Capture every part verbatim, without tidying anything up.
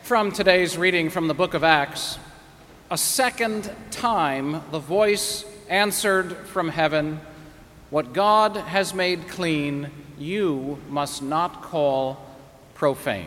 From today's reading from the book of Acts, a second time the voice answered from heaven, "What God has made clean, you must not call profane."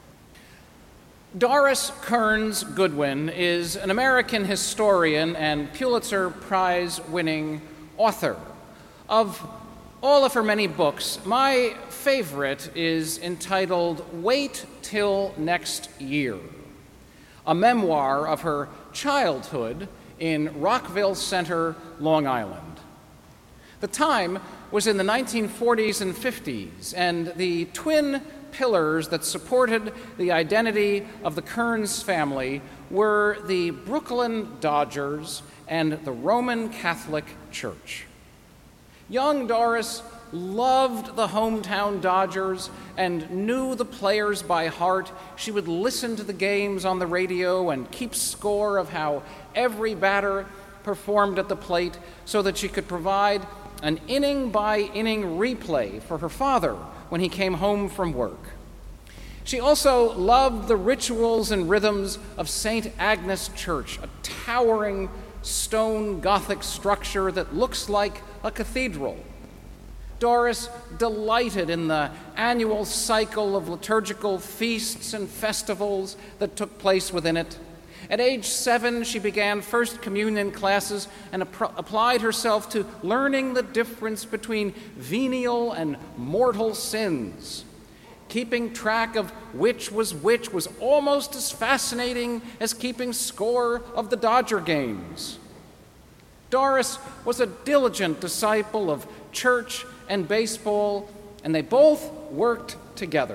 Doris Kearns Goodwin is an American historian and Pulitzer Prize-winning author. Of all of her many books, my favorite is entitled Wait Till Next Year, a memoir of her childhood in Rockville Centre, Long Island. The time was in the nineteen forties and fifties, and the twin pillars that supported the identity of the Kearns family were the Brooklyn Dodgers and the Roman Catholic Church. Young Doris loved the hometown Dodgers and knew the players by heart. She would listen to the games on the radio and keep score of how every batter performed at the plate so that she could provide an inning-by-inning replay for her father when he came home from work. She also loved the rituals and rhythms of Saint Agnes Church, a towering stone Gothic structure that looks like a cathedral. Doris delighted in the annual cycle of liturgical feasts and festivals that took place within it. At age seven, she began First Communion classes and ap- applied herself to learning the difference between venial and mortal sins. Keeping track of which was which was almost as fascinating as keeping score of the Dodger games. Doris was a diligent disciple of church and baseball, and they both worked together.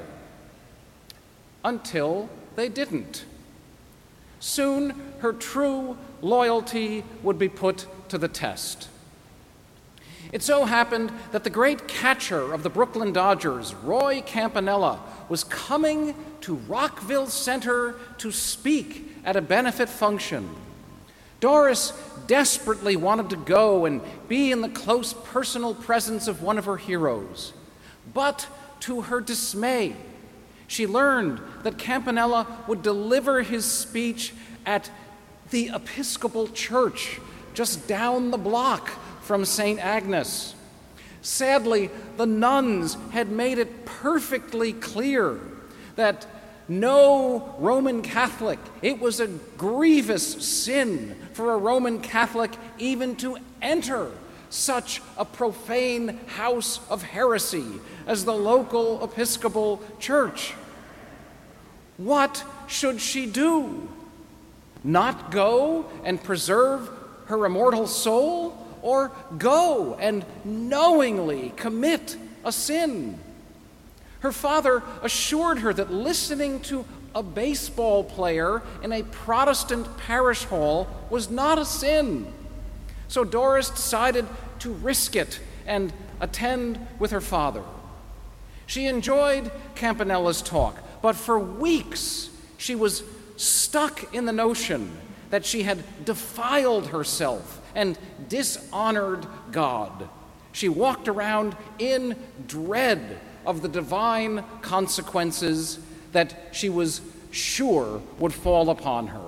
Until they didn't. Soon, her true loyalty would be put to the test. It so happened that the great catcher of the Brooklyn Dodgers, Roy Campanella, was coming to Rockville Centre to speak at a benefit function. Doris desperately wanted to go and be in the close personal presence of one of her heroes. But to her dismay, she learned that Campanella would deliver his speech at the Episcopal Church just down the block from Saint Agnes. Sadly, the nuns had made it perfectly clear that no Roman Catholic, it was a grievous sin for a Roman Catholic even to enter such a profane house of heresy as the local Episcopal Church. What should she do? Not go and preserve her immortal soul, or go and knowingly commit a sin? Her father assured her that listening to a baseball player in a Protestant parish hall was not a sin. So Doris decided to risk it and attend with her father. She enjoyed Campanella's talk, but for weeks she was stuck in the notion that she had defiled herself and dishonored God. She walked around in dread of the divine consequences that she was sure would fall upon her.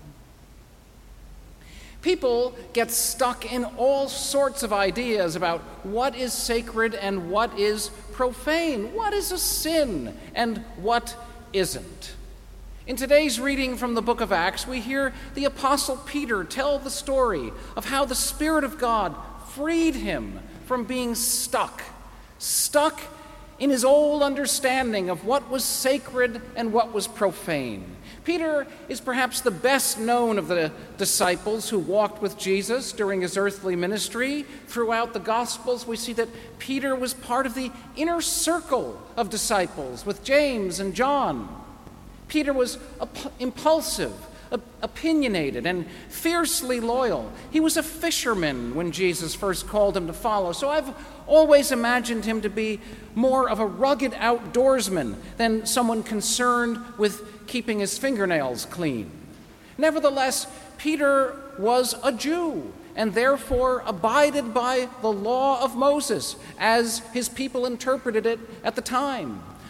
People get stuck in all sorts of ideas about what is sacred and what is profane, what is a sin and what isn't. In today's reading from the book of Acts, we hear the Apostle Peter tell the story of how the Spirit of God freed him from being stuck, stuck in his old understanding of what was sacred and what was profane. Peter is perhaps the best known of the disciples who walked with Jesus during his earthly ministry. Throughout the Gospels, we see that Peter was part of the inner circle of disciples with James and John. Peter was op- impulsive, op- opinionated, and fiercely loyal. He was a fisherman when Jesus first called him to follow, so I've always imagined him to be more of a rugged outdoorsman than someone concerned with keeping his fingernails clean. Nevertheless, Peter was a Jew and therefore abided by the law of Moses as his people interpreted it at the time.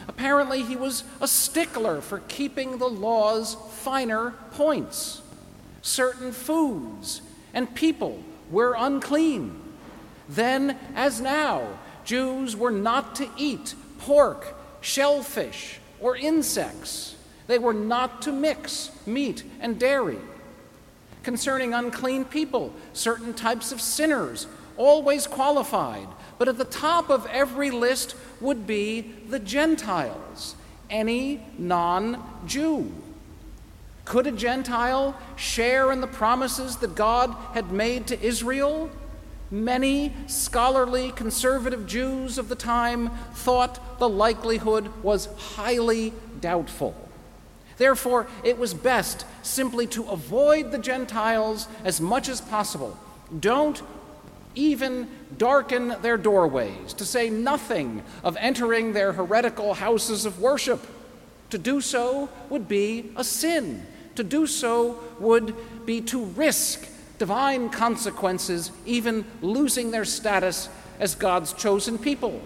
Apparently, he was a stickler for keeping the law's finer points. Certain foods and people were unclean. Then, as now, Jews were not to eat pork, shellfish, or insects. They were not to mix meat and dairy. Concerning unclean people, certain types of sinners, always qualified, but at the top of every list would be the Gentiles, any non-Jew. Could a Gentile share in the promises that God had made to Israel? Many scholarly conservative Jews of the time thought the likelihood was highly doubtful. Therefore, it was best simply to avoid the Gentiles as much as possible. Don't even darken their doorways, to say nothing of entering their heretical houses of worship. To do so would be a sin. To do so would be to risk divine consequences, even losing their status as God's chosen people.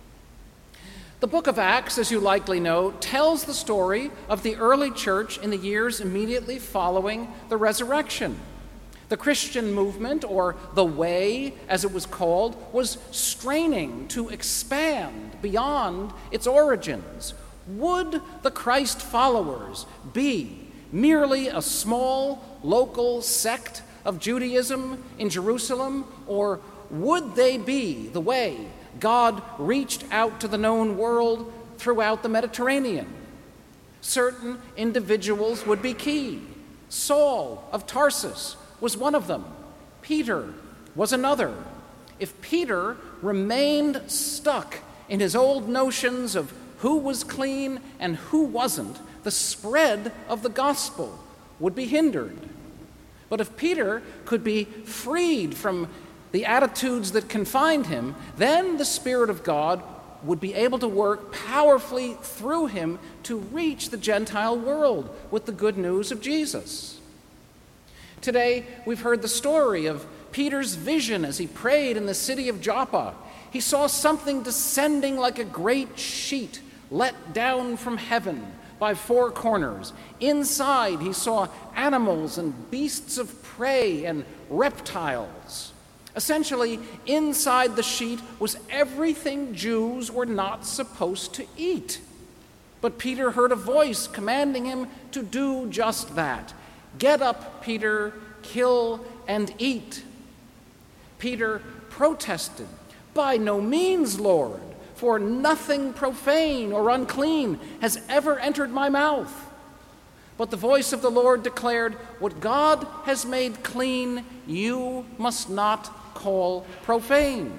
The book of Acts, as you likely know, tells the story of the early church in the years immediately following the resurrection. The Christian movement, or the Way, as it was called, was straining to expand beyond its origins. Would the Christ followers be merely a small local sect of Judaism in Jerusalem, or would they be the way God reached out to the known world throughout the Mediterranean? Certain individuals would be key. Saul of Tarsus was one of them. Peter was another. If Peter remained stuck in his old notions of who was clean and who wasn't, the spread of the gospel would be hindered. But if Peter could be freed from the attitudes that confined him, then the Spirit of God would be able to work powerfully through him to reach the Gentile world with the good news of Jesus. Today, we've heard the story of Peter's vision as he prayed in the city of Joppa. He saw something descending like a great sheet let down from heaven by four corners. Inside, he saw animals and beasts of prey and reptiles. Essentially, inside the sheet was everything Jews were not supposed to eat. But Peter heard a voice commanding him to do just that. "Get up, Peter, kill and eat." Peter protested, "By no means, Lord, for nothing profane or unclean has ever entered my mouth." But the voice of the Lord declared, "What God has made clean, you must not call profane."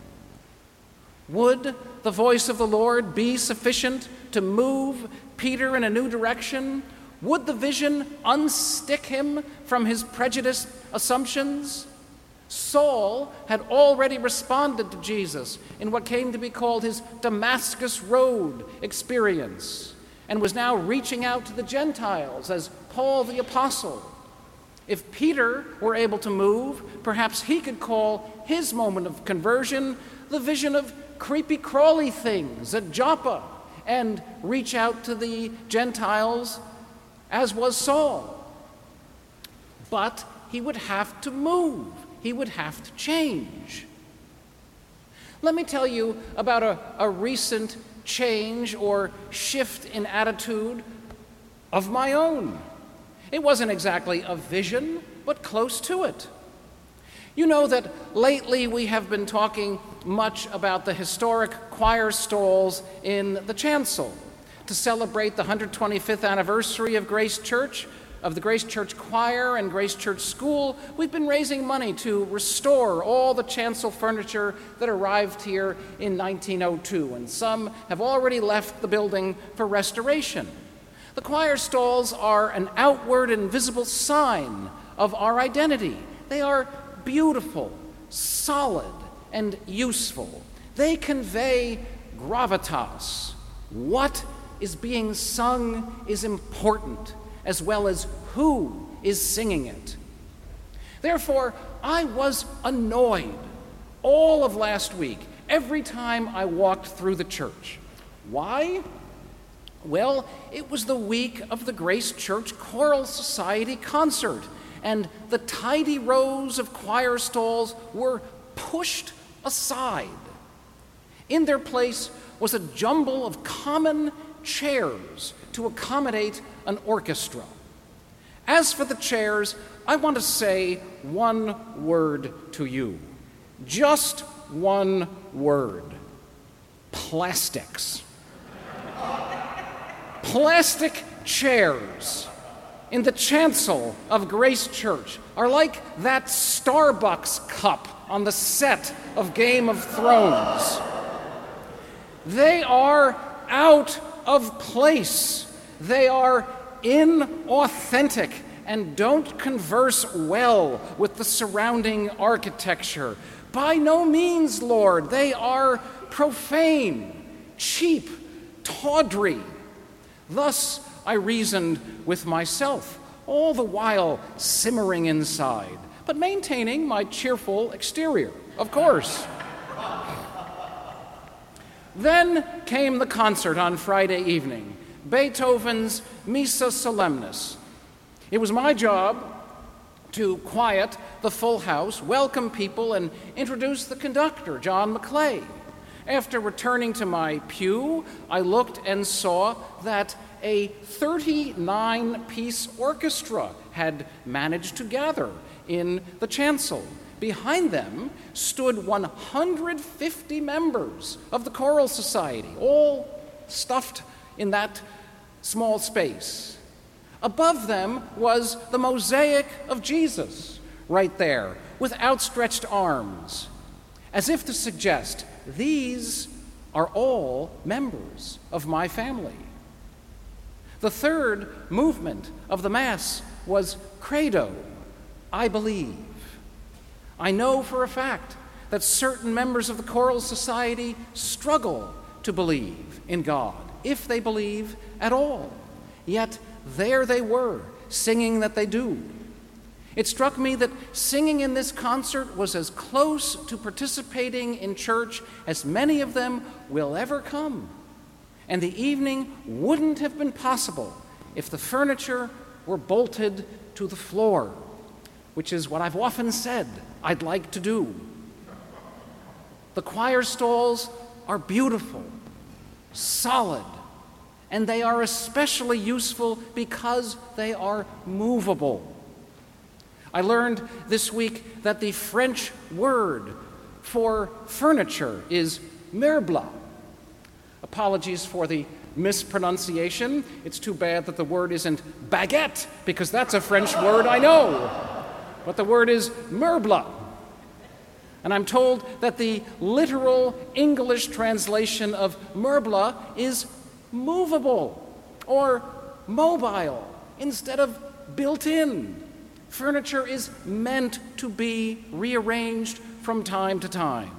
Would the voice of the Lord be sufficient to move Peter in a new direction? Would the vision unstick him from his prejudiced assumptions? Saul had already responded to Jesus in what came to be called his Damascus Road experience, and was now reaching out to the Gentiles as Paul the Apostle. If Peter were able to move, perhaps he could call his moment of conversion the vision of creepy crawly things at Joppa, and reach out to the Gentiles as was Saul. But he would have to move. He would have to change. Let me tell you about a, a recent change or shift in attitude of my own. It wasn't exactly a vision, but close to it. You know that lately we have been talking much about the historic choir stalls in the chancel. To celebrate the one hundred twenty-fifth anniversary of Grace Church, of the Grace Church Choir and Grace Church School, we've been raising money to restore all the chancel furniture that arrived here in nineteen oh two, and some have already left the building for restoration. The choir stalls are an outward and visible sign of our identity. They are beautiful, solid, and useful. They convey gravitas. What is being sung is important, as well as who is singing it. Therefore, I was annoyed all of last week, every time I walked through the church. Why? Well, it was the week of the Grace Church Choral Society concert, and the tidy rows of choir stalls were pushed aside. In their place was a jumble of common chairs to accommodate an orchestra. As for the chairs, I want to say one word to you. Just one word. Plastics. Plastic chairs in the chancel of Grace Church are like that Starbucks cup on the set of Game of Thrones. They are out of place. They are inauthentic and don't converse well with the surrounding architecture. By no means, Lord, they are profane, cheap, tawdry. Thus I reasoned with myself, all the while simmering inside, but maintaining my cheerful exterior, of course. Then came the concert on Friday evening, Beethoven's Missa Solemnis. It was my job to quiet the full house, welcome people, and introduce the conductor, John McClay. After returning to my pew, I looked and saw that a thirty-nine piece orchestra had managed to gather in the chancel. Behind them stood one hundred fifty members of the Choral Society, all stuffed in that small space. Above them was the mosaic of Jesus, right there, with outstretched arms, as if to suggest, these are all members of my family. The third movement of the Mass was Credo, I believe. I know for a fact that certain members of the Choral Society struggle to believe in God, if they believe at all. Yet there they were, singing that they do. It struck me that singing in this concert was as close to participating in church as many of them will ever come. And the evening wouldn't have been possible if the furniture were bolted to the floor, which is what I've often said I'd like to do. The choir stalls are beautiful, solid, and they are especially useful because they are movable. I learned this week that the French word for furniture is meuble. Apologies for the mispronunciation. It's too bad that the word isn't baguette, because that's a French word I know. But the word is meuble. And I'm told that the literal English translation of meuble is movable or mobile instead of built in. Furniture is meant to be rearranged from time to time.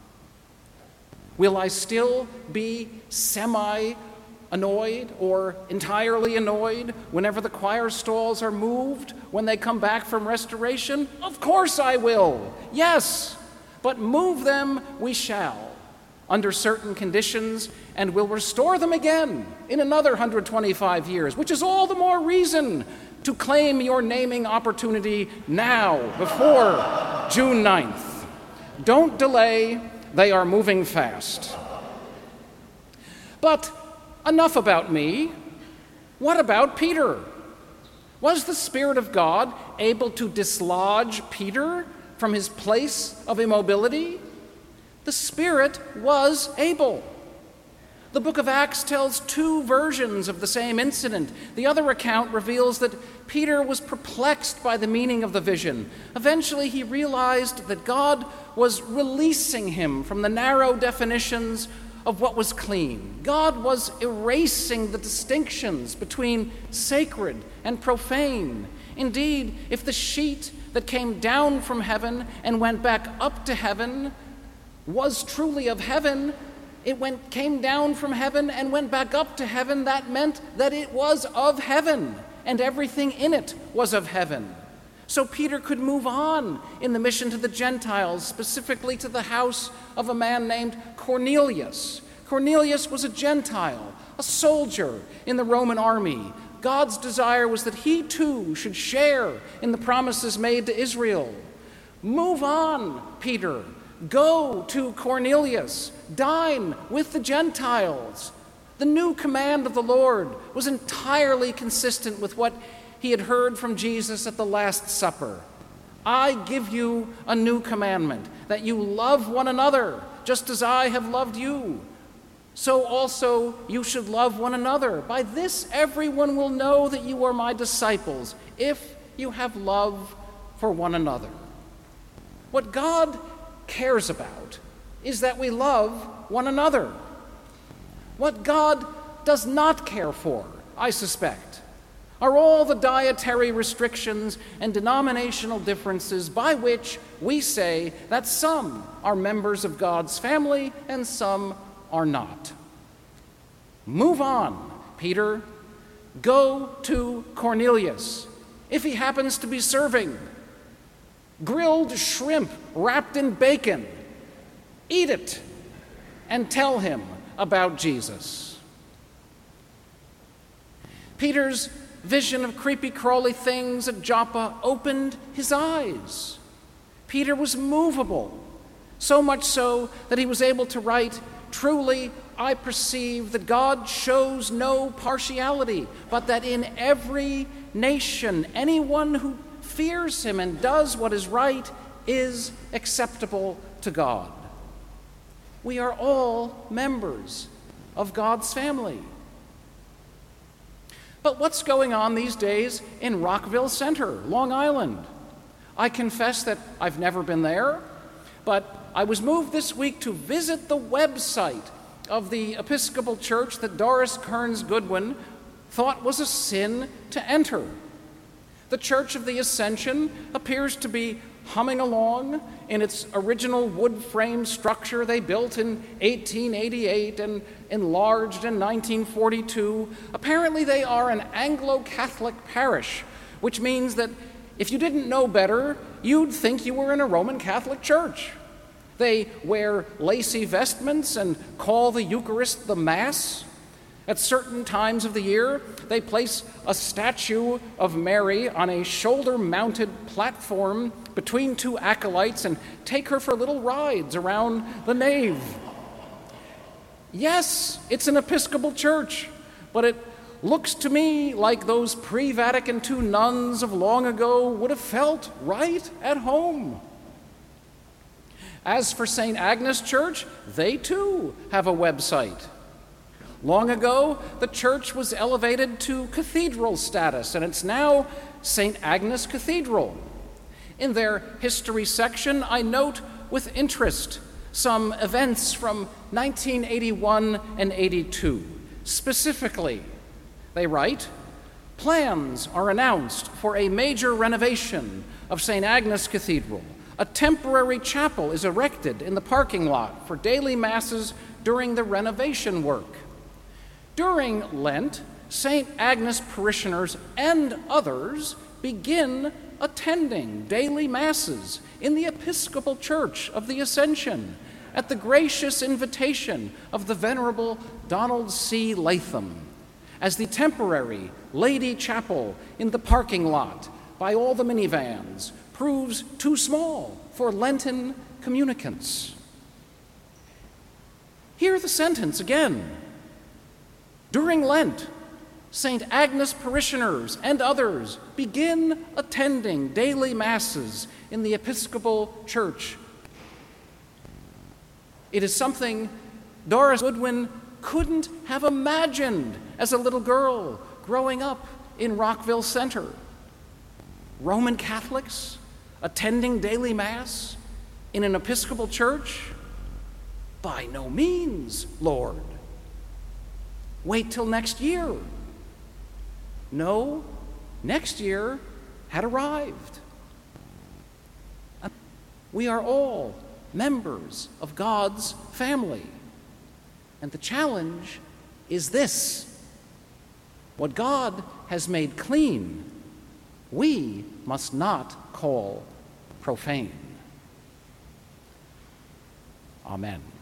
Will I still be semi-annoyed or entirely annoyed whenever the choir stalls are moved when they come back from restoration? Of course I will, yes, but move them we shall under certain conditions, and we'll restore them again in another one hundred twenty-five years, which is all the more reason to claim your naming opportunity now, before June ninth. Don't delay, they are moving fast. But enough about me. What about Peter? Was the Spirit of God able to dislodge Peter from his place of immobility? The Spirit was able. The book of Acts tells two versions of the same incident. The other account reveals that Peter was perplexed by the meaning of the vision. Eventually, he realized that God was releasing him from the narrow definitions of what was clean. God was erasing the distinctions between sacred and profane. Indeed, if the sheet that came down from heaven and went back up to heaven was truly of heaven, it went, came down from heaven and went back up to heaven, that meant that it was of heaven, and everything in it was of heaven. So Peter could move on in the mission to the Gentiles, specifically to the house of a man named Cornelius. Cornelius was a Gentile, a soldier in the Roman army. God's desire was that he too should share in the promises made to Israel. Move on, Peter. Go to Cornelius. Dine with the Gentiles. The new command of the Lord was entirely consistent with what he had heard from Jesus at the Last Supper. I give you a new commandment, that you love one another, just as I have loved you. So also you should love one another. By this everyone will know that you are my disciples, if you have love for one another. What God cares about is that we love one another. What God does not care for, I suspect, are all the dietary restrictions and denominational differences by which we say that some are members of God's family and some are not. Move on, Peter. Go to Cornelius, if he happens to be serving grilled shrimp wrapped in bacon. Eat it and tell him about Jesus. Peter's vision of creepy-crawly things at Joppa opened his eyes. Peter was movable, so much so that he was able to write, "Truly, I perceive that God shows no partiality, but that in every nation, anyone who fears him and does what is right is acceptable to God." We are all members of God's family. But what's going on these days in Rockville Center, Long Island? I confess that I've never been there, but I was moved this week to visit the website of the Episcopal Church that Doris Kearns Goodwin thought was a sin to enter. The Church of the Ascension appears to be humming along in its original wood frame structure they built in eighteen eighty-eight and enlarged in nineteen forty-two. Apparently they are an Anglo-Catholic parish, which means that if you didn't know better, you'd think you were in a Roman Catholic church. They wear lacy vestments and call the Eucharist the Mass. At certain times of the year, they place a statue of Mary on a shoulder-mounted platform between two acolytes and take her for little rides around the nave. Yes, it's an Episcopal church, but it looks to me like those pre-Vatican two nuns of long ago would have felt right at home. As for Saint Agnes Church, they too have a website. Long ago, the church was elevated to cathedral status, and it's now Saint Agnes Cathedral. In their history section, I note with interest some events from nineteen eighty-one and eighty-two. Specifically, they write, "Plans are announced for a major renovation of Saint Agnes Cathedral. A temporary chapel is erected in the parking lot for daily masses during the renovation work. During Lent, Saint Agnes parishioners and others begin attending daily masses in the Episcopal Church of the Ascension at the gracious invitation of the Venerable Donald C. Latham, as the temporary Lady Chapel in the parking lot by all the minivans proves too small for Lenten communicants." Hear the sentence again. During Lent, Saint Agnes parishioners and others begin attending daily masses in the Episcopal Church. It is something Doris Goodwin couldn't have imagined as a little girl growing up in Rockville Center. Roman Catholics attending daily Mass in an Episcopal church? By no means, Lord. Wait till next year. No, next year had arrived. We are all members of God's family. And the challenge is this: what God has made clean, we must not call profane. Amen.